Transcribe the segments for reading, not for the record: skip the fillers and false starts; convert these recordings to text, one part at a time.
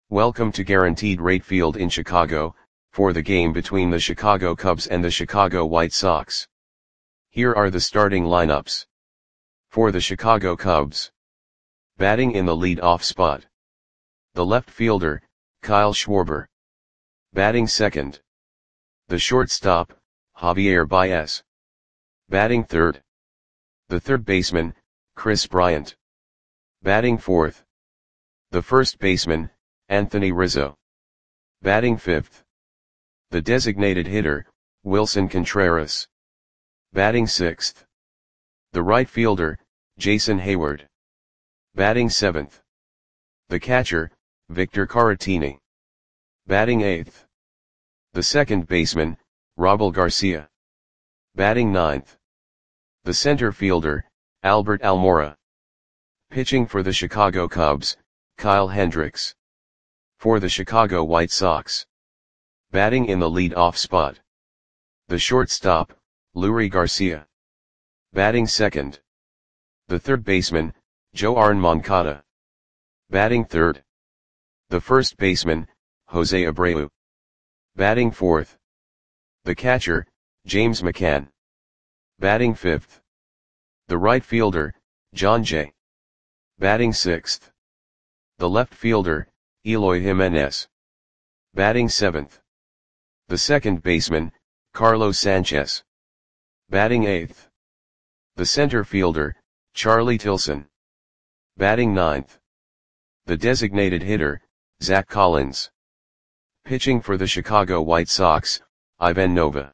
Welcome to Guaranteed Rate Field in Chicago, for the game between the Chicago Cubs and the Chicago White Sox. Here are the starting lineups. For the Chicago Cubs. Batting in the lead-off spot. The left fielder, Kyle Schwarber. Batting second. The shortstop, Javier Baez. Batting third. The third baseman, Kris Bryant. Batting fourth. The first baseman, Anthony Rizzo. Batting fifth. The designated hitter, Willson Contreras. Batting sixth. The right fielder, Jason Heyward. Batting seventh. The catcher, Victor Caratini. Batting eighth. The second baseman, Raul Garcia. Batting ninth. The center fielder, Albert Almora. Pitching for the Chicago Cubs, Kyle Hendricks. For the Chicago White Sox. Batting in the lead-off spot. The shortstop, Leury Garcia. Batting second. The third baseman, Joan Moncada. Batting third. The first baseman, Jose Abreu. Batting fourth. The catcher, James McCann. Batting fifth. The right fielder, Jon Jay. Batting sixth. The left fielder, Eloy Jimenez. Batting seventh. The second baseman, Carlos Sanchez. Batting eighth. The center fielder, Charlie Tilson. Batting ninth. The designated hitter, Zach Collins. Pitching for the Chicago White Sox, Ivan Nova.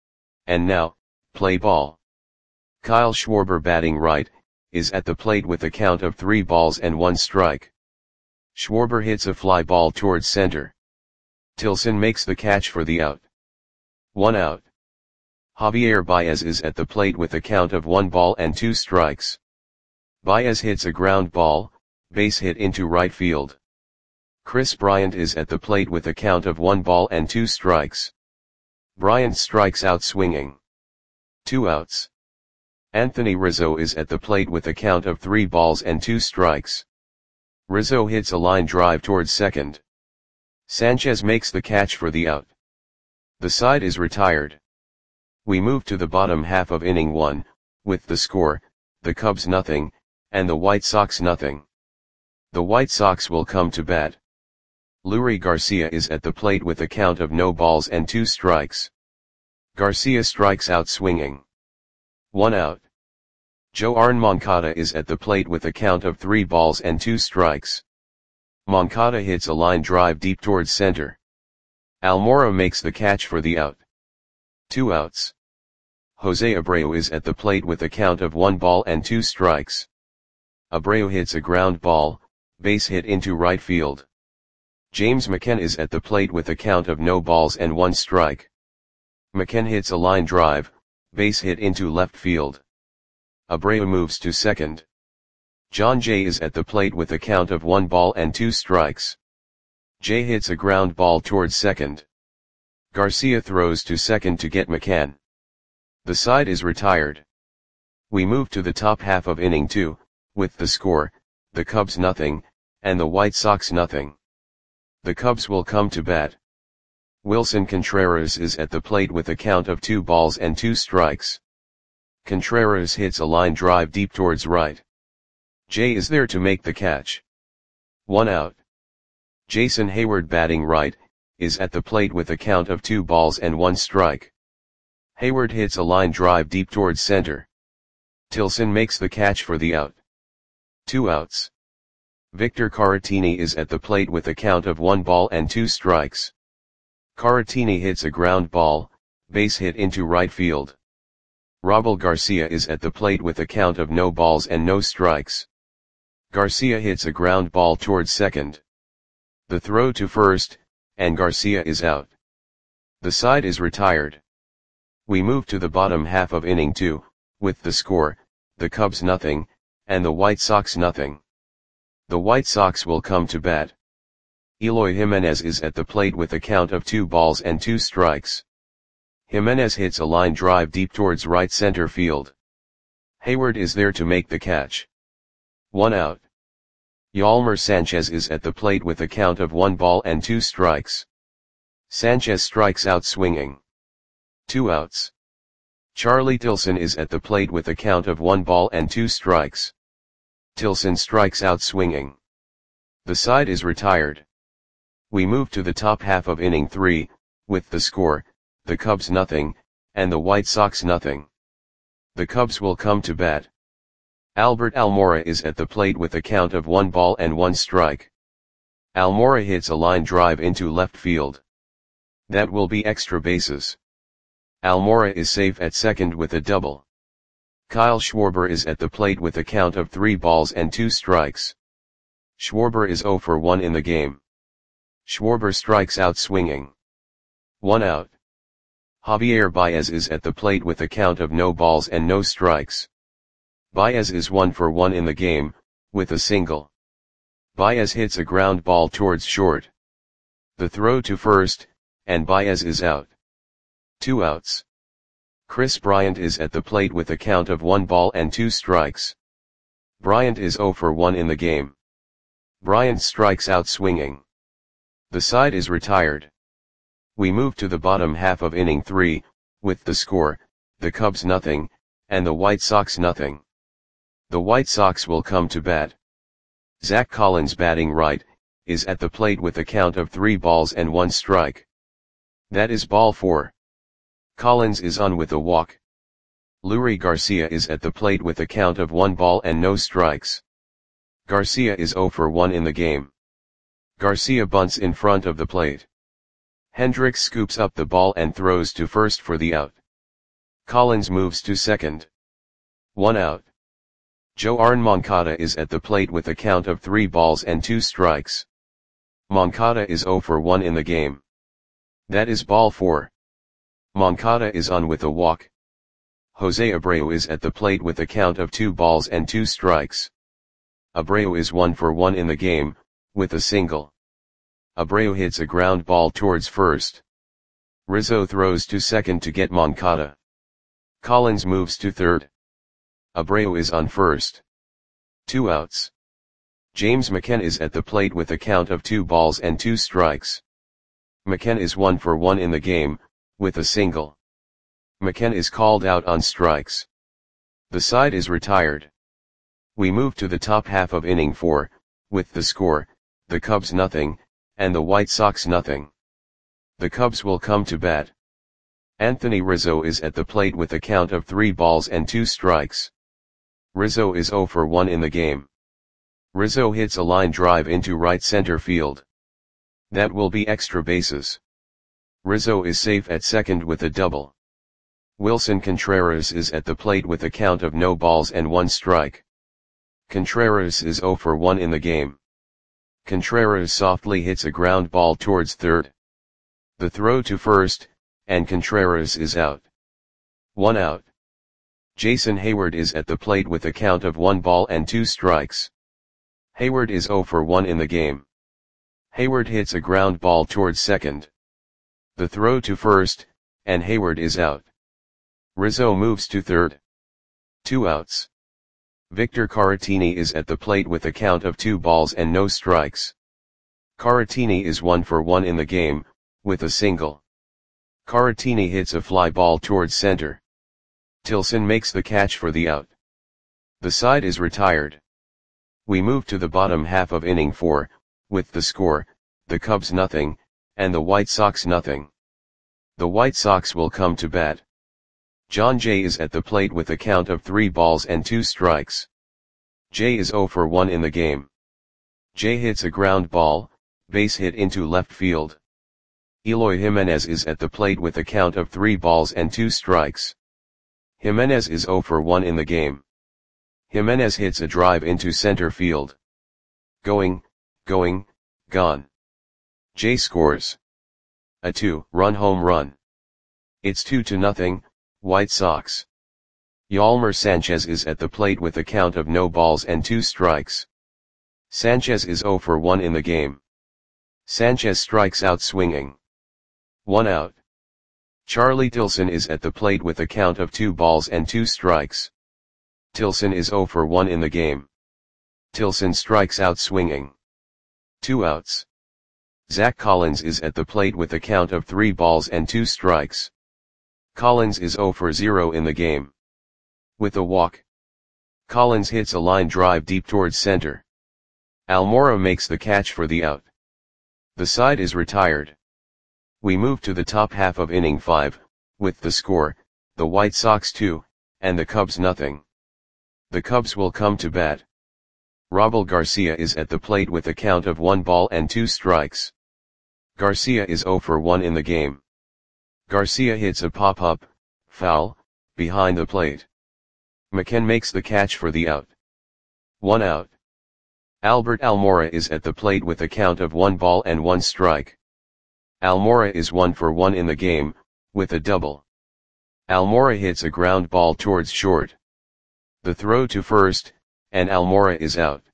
And now, play ball. Kyle Schwarber batting right, is at the plate with a count of 3 balls and 1 strike. Schwarber hits a fly ball towards center. Tilson makes the catch for the out. 1 out. Javier Baez is at the plate with a count of 1 ball and 2 strikes. Baez hits a ground ball, base hit into right field. Kris Bryant is at the plate with a count of 1 ball and 2 strikes. Bryant strikes out swinging. 2 outs. Anthony Rizzo is at the plate with a count of 3 balls and 2 strikes. Rizzo hits a line drive towards second. Sanchez makes the catch for the out. The side is retired. We move to the bottom half of inning 1, with the score, the Cubs nothing, and the White Sox nothing. The White Sox will come to bat. Leury Garcia is at the plate with a count of no balls and 2 strikes. Garcia strikes out swinging. 1 out. Joan Moncada is at the plate with a count of 3 balls and 2 strikes. Moncada hits a line drive deep towards center. Almora makes the catch for the out. 2 outs. Jose Abreu is at the plate with a count of 1 ball and 2 strikes. Abreu hits a ground ball, base hit into right field. James McCann is at the plate with a count of no balls and 1 strike. McCann hits a line drive, base hit into left field. Abreu moves to second. Jon Jay is at the plate with a count of 1 ball and 2 strikes. Jay hits a ground ball towards second. Garcia throws to second to get McCann. The side is retired. We move to the top half of inning 2, with the score, the Cubs nothing, and the White Sox nothing. The Cubs will come to bat. Willson Contreras is at the plate with a count of 2 balls and 2 strikes. Contreras hits a line drive deep towards right. Jay is there to make the catch. 1 out. Jason Heyward batting right, is at the plate with a count of 2 balls and 1 strike. Heyward hits a line drive deep towards center. Tilson makes the catch for the out. 2 outs. Victor Caratini is at the plate with a count of 1 ball and 2 strikes. Caratini hits a ground ball, base hit into right field. Raul Garcia is at the plate with a count of no balls and no strikes. Garcia hits a ground ball towards second. The throw to first, and Garcia is out. The side is retired. We move to the bottom half of inning 2, with the score, the Cubs nothing, and the White Sox nothing. The White Sox will come to bat. Eloy Jimenez is at the plate with a count of 2 balls and 2 strikes. Jimenez hits a line drive deep towards right center field. Heyward is there to make the catch. 1 out. Yolmer Sanchez is at the plate with a count of 1 ball and 2 strikes. Sanchez strikes out swinging. 2 outs. Charlie Tilson is at the plate with a count of 1 ball and 2 strikes. Tilson strikes out swinging. The side is retired. We move to the top half of inning 3, with the score, the Cubs nothing, and the White Sox nothing. The Cubs will come to bat. Albert Almora is at the plate with a count of 1 ball and 1 strike. Almora hits a line drive into left field. That will be extra bases. Almora is safe at second with a double. Kyle Schwarber is at the plate with a count of 3 balls and 2 strikes. Schwarber is 0 for 1 in the game. Schwarber strikes out swinging. 1 out. Javier Baez is at the plate with a count of no balls and no strikes. Baez is 1 for 1 in the game, with a single. Baez hits a ground ball towards short. The throw to first, and Baez is out. 2 outs. Chris Bryant is at the plate with a count of 1 ball and 2 strikes. Bryant is 0 for 1 in the game. Bryant strikes out swinging. The side is retired. We move to the bottom half of inning 3, with the score, the Cubs nothing, and the White Sox nothing. The White Sox will come to bat. Zach Collins, batting right, is at the plate with a count of 3 balls and 1 strike. That is ball 4. Collins is on with a walk. Leury Garcia is at the plate with a count of 1 ball and no strikes. Garcia is 0 for 1 in the game. Garcia bunts in front of the plate. Hendricks scoops up the ball and throws to first for the out. Collins moves to second. 1 out. Joan Moncada is at the plate with a count of 3 balls and 2 strikes. Moncada is 0 for 1 in the game. That is ball 4. Moncada is on with a walk. Jose Abreu is at the plate with a count of 2 balls and 2 strikes. Abreu is 1 for 1 in the game, with a single. Abreu hits a ground ball towards first. Rizzo throws to second to get Moncada. Collins moves to third. Abreu is on first. 2 outs. James McCann is at the plate with a count of 2 balls and 2 strikes. McCann is 1 for 1 in the game, with a single. McCann is called out on strikes. The side is retired. We move to the top half of inning 4, with the score, the Cubs nothing, and the White Sox nothing. The Cubs will come to bat. Anthony Rizzo is at the plate with a count of 3 balls and 2 strikes. Rizzo is 0 for 1 in the game. Rizzo hits a line drive into right center field. That will be extra bases. Rizzo is safe at second with a double. Wilson Contreras is at the plate with a count of no balls and 1 strike. Contreras is 0 for 1 in the game. Contreras softly hits a ground ball towards third. The throw to first, and Contreras is out. 1 out. Jason Hayward is at the plate with a count of 1 ball and 2 strikes. Hayward is 0 for 1 in the game. Hayward hits a ground ball towards second. The throw to first, and Hayward is out. Rizzo moves to third. 2 outs. Victor Caratini is at the plate with a count of 2 balls and no strikes. Caratini is 1 for 1 in the game, with a single. Caratini hits a fly ball towards center. Tilson makes the catch for the out. The side is retired. We move to the bottom half of inning 4, with the score, the Cubs nothing, and the White Sox nothing. The White Sox will come to bat. John Jay is at the plate with a count of 3 balls and 2 strikes. Jay is 0 for 1 in the game. Jay hits a ground ball, base hit into left field. Eloy Jimenez is at the plate with a count of 3 balls and 2 strikes. Jimenez is 0 for 1 in the game. Jimenez hits a drive into center field. Going, gone. Jay scores a 2-run home run. It's 2-0, White Sox. Yolmer Sanchez is at the plate with a count of no balls and 2 strikes. Sanchez is 0 for 1 in the game. Sanchez strikes out swinging. 1 out. Charlie Tilson is at the plate with a count of 2 balls and 2 strikes. Tilson is 0 for 1 in the game. Tilson strikes out swinging. 2 outs. Zach Collins is at the plate with a count of 3 balls and 2 strikes. Collins is 0 for 0 in the game. With a walk. Collins hits a line drive deep towards center. Almora makes the catch for the out. The side is retired. We move to the top half of inning 5, with the score, the White Sox 2, and the Cubs nothing. The Cubs will come to bat. Robel Garcia is at the plate with a count of 1 ball and 2 strikes. Garcia is 0 for 1 in the game. Garcia hits a pop-up, foul, behind the plate. McKen makes the catch for the out. 1 out. Albert Almora is at the plate with a count of 1 ball and 1 strike. Almora is 1 for 1 in the game, with a double. Almora hits a ground ball towards short. The throw to first, and Almora is out.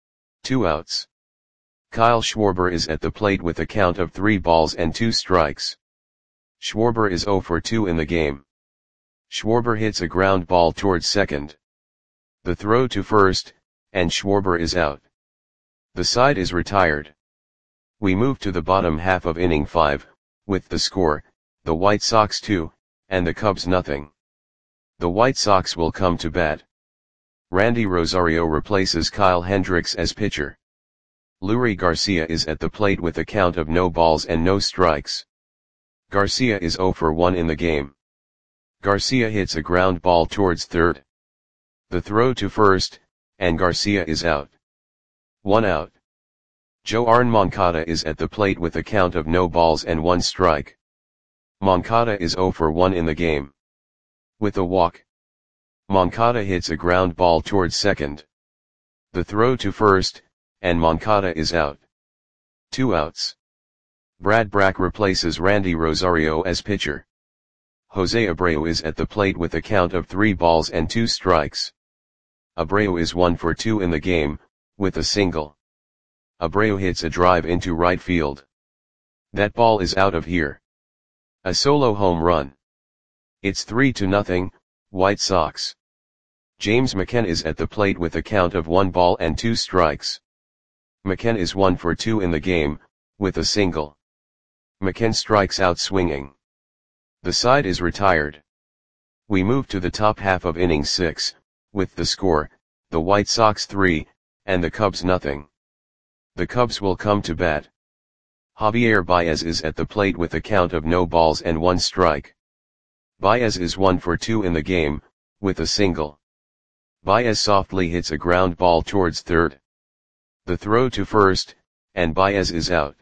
2 outs. Kyle Schwarber is at the plate with a count of 3 balls and 2 strikes. Schwarber is 0 for 2 in the game. Schwarber hits a ground ball towards second. The throw to first, and Schwarber is out. The side is retired. We move to the bottom half of inning 5, with the score, the White Sox 2, and the Cubs nothing. The White Sox will come to bat. Randy Rosario replaces Kyle Hendricks as pitcher. Leury Garcia is at the plate with a count of no balls and no strikes. Garcia is 0 for 1 in the game. Garcia hits a ground ball towards third. The throw to first, and Garcia is out. 1 out. Joarn Moncada is at the plate with a count of no balls and 1 strike. Moncada is 0 for 1 in the game. With a walk. Moncada hits a ground ball towards second. The throw to first, and Moncada is out. 2 outs. Brad Brach replaces Randy Rosario as pitcher. Jose Abreu is at the plate with a count of 3 balls and 2 strikes. Abreu is 1 for 2 in the game, with a single. Abreu hits a drive into right field. That ball is out of here. A solo home run. It's 3-0, White Sox. James McKen is at the plate with a count of 1 ball and 2 strikes. McKen is 1 for 2 in the game, with a single. McKen strikes out swinging. The side is retired. We move to the top half of inning 6, with the score, the White Sox 3, and the Cubs nothing. The Cubs will come to bat. Javier Baez is at the plate with a count of no balls and 1 strike. Baez is 1 for 2 in the game, with a single. Baez softly hits a ground ball towards third. The throw to first, and Baez is out.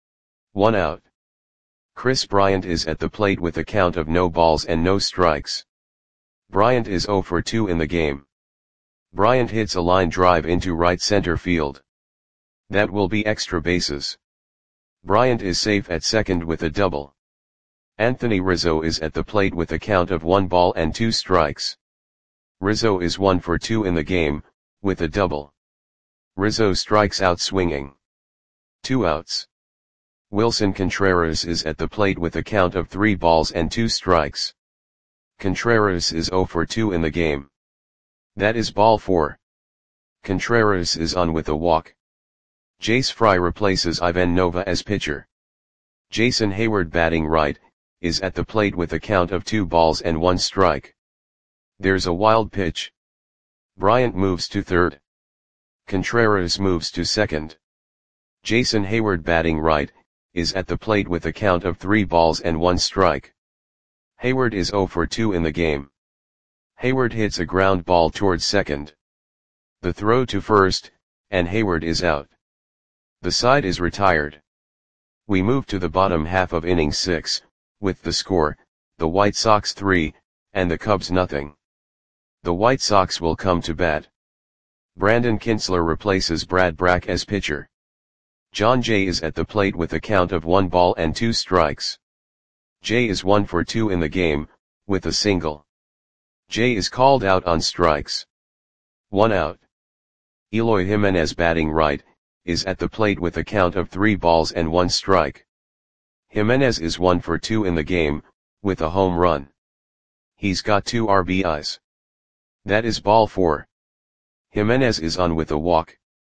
1 out. Chris Bryant is at the plate with a count of no balls and no strikes. Bryant is 0 for 2 in the game. Bryant hits a line drive into right center field. That will be extra bases. Bryant is safe at second with a double. Anthony Rizzo is at the plate with a count of 1 ball and 2 strikes. Rizzo is 1 for 2 in the game, with a double. Rizzo strikes out swinging. 2 outs. Wilson Contreras is at the plate with a count of 3 balls and 2 strikes. Contreras is 0 for 2 in the game. That is ball 4. Contreras is on with a walk. Jace Fry replaces Ivan Nova as pitcher. Jason Hayward batting right, is at the plate with a count of 2 balls and 1 strike. There's a wild pitch. Bryant moves to third. Contreras moves to second. Jason Hayward batting right, is at the plate with a count of 3 balls and 1 strike. Hayward is 0 for 2 in the game. Hayward hits a ground ball towards second. The throw to first, and Hayward is out. The side is retired. We move to the bottom half of inning 6, with the score, the White Sox 3, and the Cubs nothing. The White Sox will come to bat. Brandon Kintzler replaces Brad Brach as pitcher. John Jay is at the plate with a count of 1 ball and 2 strikes. Jay is 1 for 2 in the game, with a single. Jay is called out on strikes. 1 out. Eloy Jimenez batting right, is at the plate with a count of 3 balls and 1 strike. Jimenez is 1 for 2 in the game, with a home run. He's got 2 RBIs. That is ball 4. Jimenez is on with a walk.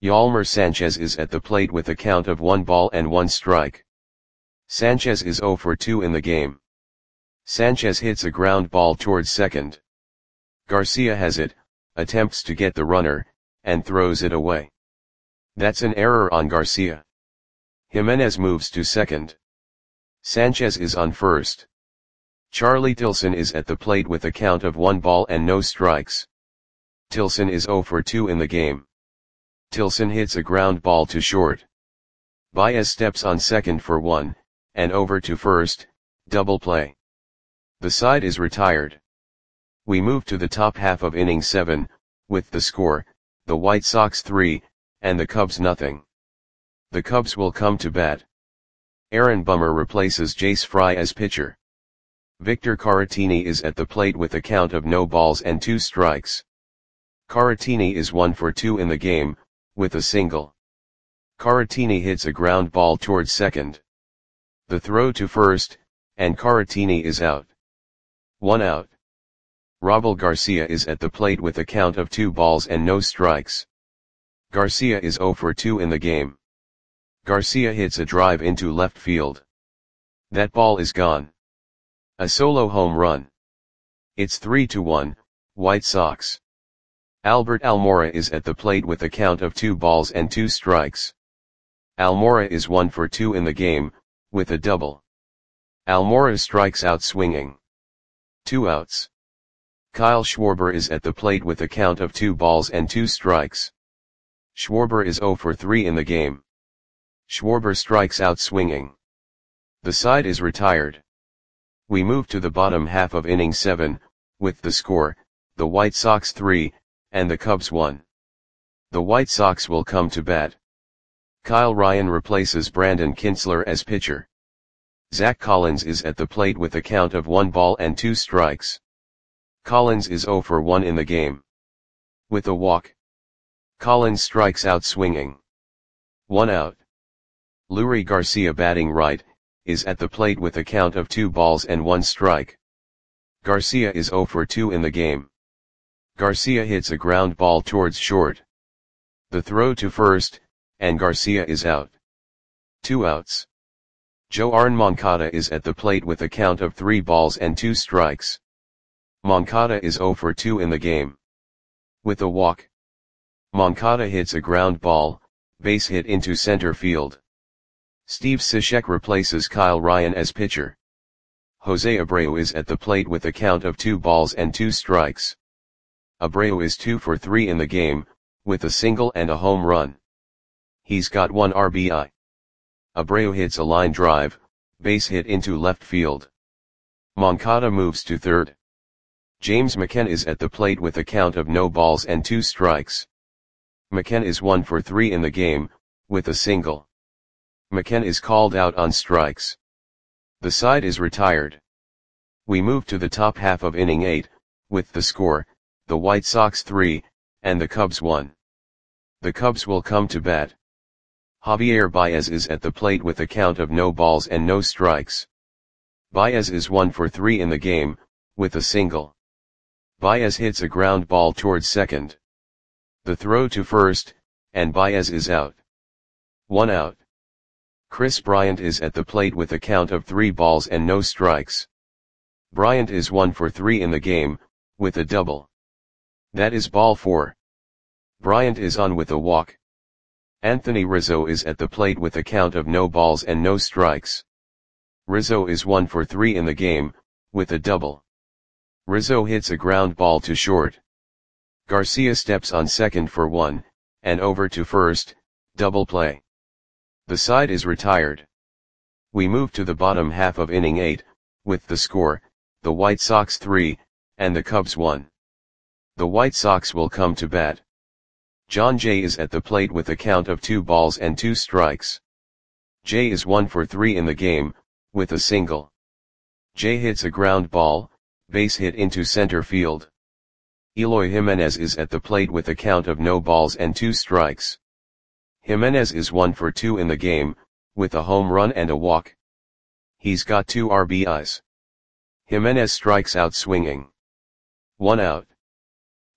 Yolmer Sanchez is at the plate with a count of 1 ball and 1 strike. Sanchez is 0 for 2 in the game. Sanchez hits a ground ball towards second. Garcia has it, attempts to get the runner, and throws it away. That's an error on Garcia. Jimenez moves to second. Sanchez is on first. Charlie Tilson is at the plate with a count of 1 ball and no strikes. Tilson is 0 for 2 in the game. Tilson hits a ground ball to short. Baez steps on second for 1, and over to first, double play. The side is retired. We move to the top half of inning 7, with the score, the White Sox 3, and the Cubs nothing. The Cubs will come to bat. Aaron Bummer replaces Jace Fry as pitcher. Victor Caratini is at the plate with a count of no balls and 2 strikes. Caratini is 1 for 2 in the game, with a single. Caratini hits a ground ball towards second. The throw to first, and Caratini is out. 1 out. Robel Garcia is at the plate with a count of 2 balls and no strikes. Garcia is 0 for 2 in the game. Garcia hits a drive into left field. That ball is gone. A solo home run. It's 3-1, White Sox. Albert Almora is at the plate with a count of 2 balls and 2 strikes. Almora is 1 for 2 in the game, with a double. Almora strikes out swinging. 2 outs. Kyle Schwarber is at the plate with a count of 2 balls and 2 strikes. Schwarber is 0 for 3 in the game. Schwarber strikes out swinging. The side is retired. We move to the bottom half of inning 7, with the score, the White Sox 3, and the Cubs 1. The White Sox will come to bat. Kyle Ryan replaces Brandon Kintzler as pitcher. Zach Collins is at the plate with a count of 1 ball and 2 strikes. Collins is 0 for 1 in the game. With a walk. Collins strikes out swinging. 1 out. Leury Garcia, batting right, is at the plate with a count of 2 balls and 1 strike. Garcia is 0 for 2 in the game. Garcia hits a ground ball towards short. The throw to first, and Garcia is out. 2 outs. Joarn Moncada is at the plate with a count of 3 balls and 2 strikes. Moncada is 0 for 2 in the game. With a walk. Moncada hits a ground ball, base hit into center field. Steve Cishek replaces Kyle Ryan as pitcher. Jose Abreu is at the plate with a count of 2 balls and 2 strikes. Abreu is 2 for 3 in the game, with a single and a home run. He's got 1 RBI. Abreu hits a line drive, base hit into left field. Moncada moves to third. James McCann is at the plate with a count of no balls and 2 strikes. McCann is 1 for 3 in the game, with a single. McCann is called out on strikes. The side is retired. We move to the top half of inning 8, with the score, the White Sox 3, and the Cubs 1. The Cubs will come to bat. Javier Baez is at the plate with a count of no balls and no strikes. Baez is 1 for 3 in the game, with a single. Baez hits a ground ball towards second. The throw to first, and Baez is out. 1 out. Chris Bryant is at the plate with a count of 3 balls and no strikes. Bryant is 1 for 3 in the game, with a double. That is ball 4. Bryant is on with a walk. Anthony Rizzo is at the plate with a count of no balls and no strikes. Rizzo is 1 for 3 in the game, with a double. Rizzo hits a ground ball to short. Garcia steps on second for 1, and over to first, double play. The side is retired. We move to the bottom half of inning 8, with the score, the White Sox 3, and the Cubs 1. The White Sox will come to bat. John Jay is at the plate with a count of 2 balls and 2 strikes. Jay is 1 for 3 in the game, with a single. Jay hits a ground ball, base hit into center field. Eloy Jimenez is at the plate with a count of no balls and 2 strikes. Jimenez is 1 for 2 in the game, with a home run and a walk. He's got 2 RBIs. Jimenez strikes out swinging. 1 out.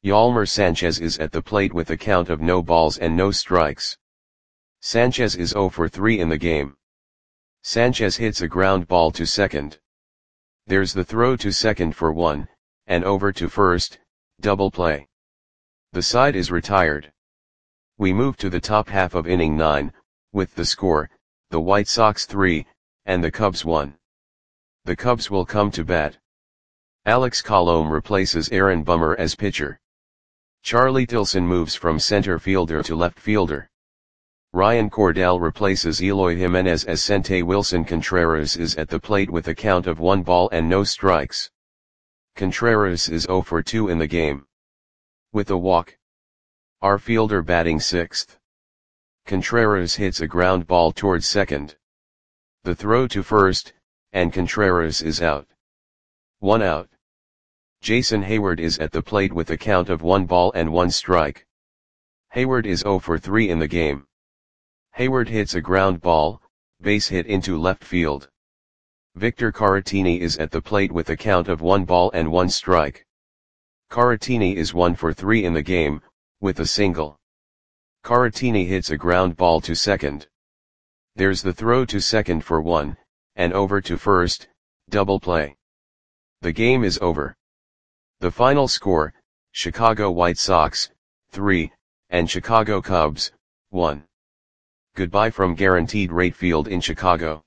Yolmer Sanchez is at the plate with a count of no balls and no strikes. Sanchez is 0 for 3 in the game. Sanchez hits a ground ball to second. There's the throw to second for 1, and over to first, double play. The side is retired. We move to the top half of inning 9, with the score, the White Sox 3, and the Cubs 1. The Cubs will come to bat. Alex Colomé replaces Aaron Bummer as pitcher. Charlie Tilson moves from center fielder to left fielder. Ryan Cordell replaces Eloy Jimenez as Sente Wilson Contreras is at the plate with a count of 1 ball and no strikes. Contreras is 0 for 2 in the game. With a walk. Our fielder batting 6th. Contreras hits a ground ball towards second. The throw to first, and Contreras is out. 1 out. Jason Heyward is at the plate with a count of 1 ball and 1 strike. Heyward is 0 for 3 in the game. Heyward hits a ground ball, base hit into left field. Victor Caratini is at the plate with a count of 1 ball and 1 strike. Caratini is 1 for 3 in the game, with a single. Caratini hits a ground ball to second. There's the throw to second for 1, and over to first, double play. The game is over. The final score, Chicago White Sox, 3, and Chicago Cubs, 1. Goodbye from Guaranteed Rate Field in Chicago.